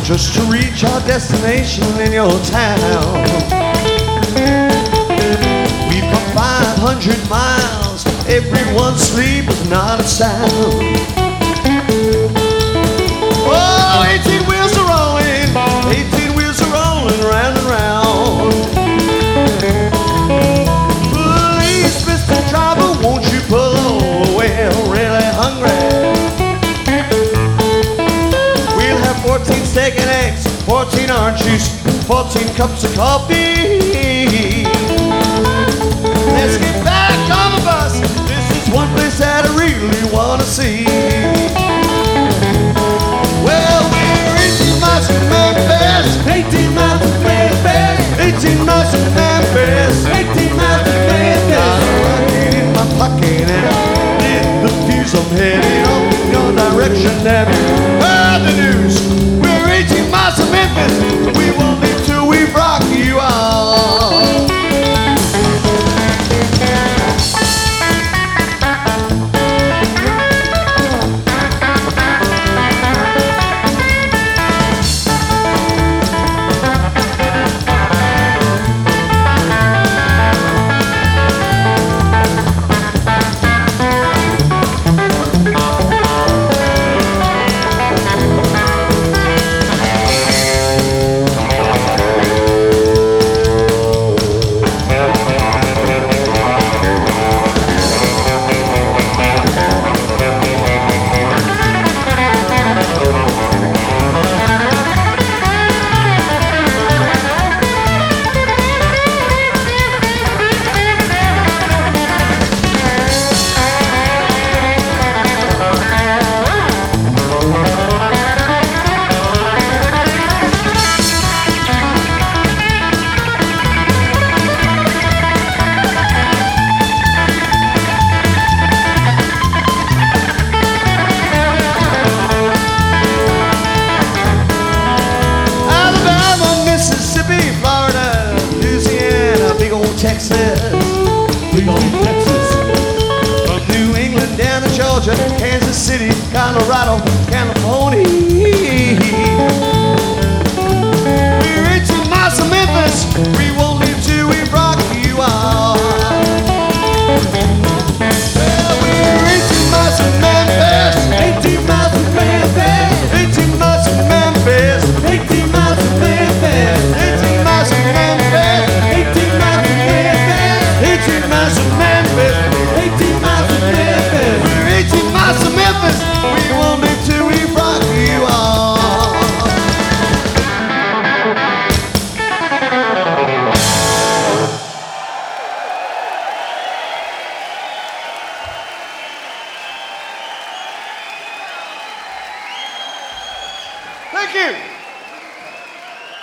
just to reach our destination in your town. We've come 500 miles, everyone's asleep with not a sound. Oh, 18 wheels are rolling, 18 wheels are rolling round and round. Please, Mr. Driver, won't you pull over? We're really hungry. 14 steak and eggs, 14 orange juice, 14 cups of coffee. Let's get back on the bus. This is one place that I really want to see. Well, we're 18 miles from Memphis, 18 miles from Memphis, 18 miles from Memphis, 18 miles from Memphis. Got a rocket in my pocket and lit the fuse. I'm heading off in your direction. Have you heard the news? We're 18 miles from Memphis. We won't leave till we rock you out. Texas, big old Texas. From New England down to Georgia, Kansas City, Colorado, California.